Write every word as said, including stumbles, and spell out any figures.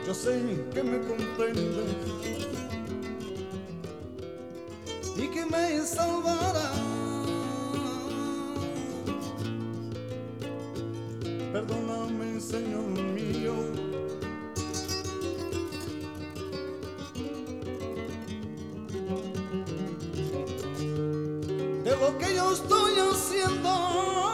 yo sé que me comprendes y que me salvará. Perdóname, Señor mío, de lo que yo estoy haciendo.